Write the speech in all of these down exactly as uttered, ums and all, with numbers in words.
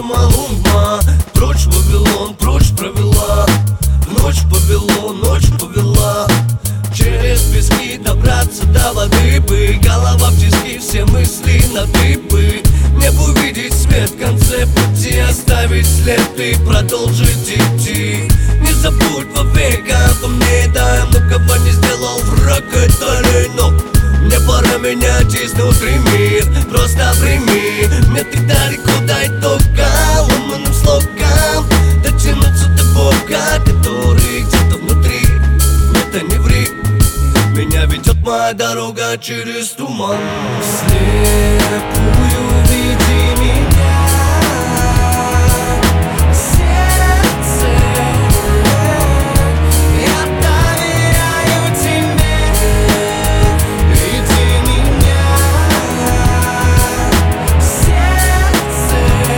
Малумба. Прочь Вавилон, прочь провела, ночь повело, ночь повела. Через пески добраться до воды бы, голова в тиски, все мысли на ты бы. Не бы увидеть свет в конце пути, оставить след и продолжить идти. Не забудь вовек обо мне, да, но кого не сделал враг, это лень. Мне пора менять изнутри мир, просто прими. Мне ты далеко, дай только ломаным слогам дотянуться до Бога, который где-то внутри. Это не ври, меня ведет моя дорога через туман. Вслепую веди меня, сердце, я доверяю тебе. Веди меня, сердце,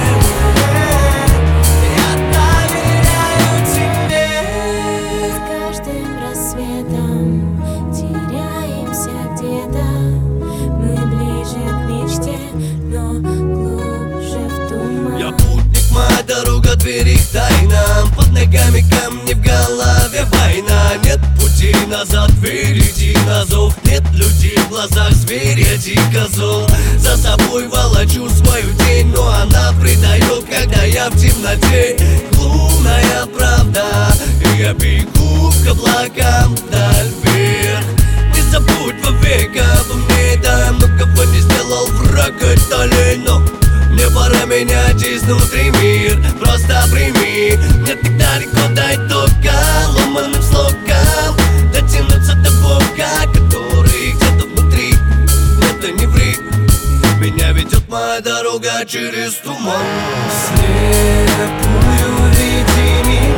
я доверяю тебе. С каждым рассветом теряемся где-то, мы ближе к мечте, но глубже в туман. Я путник, моя дорога, двери к тайнам. Под ногами камни, в голове война. Нет пути назад, впереди на зов. Нет людей в глазах зверя, дико зол. За собой волочу свою тень, но она предает, когда я в темноте. Лунная правда, и я бегу к облакам вдаль вверх. Не забудь вовек обо мне, да, но кого не сделал враг, это лень. Но мне пора менять изнутри мир, просто прими. Мне так далеко, дай только ломаным слогам дотянуться до Бога, который где-то внутри. Это не ври, меня ведет моя дорога через туман. Вслепую веди меня.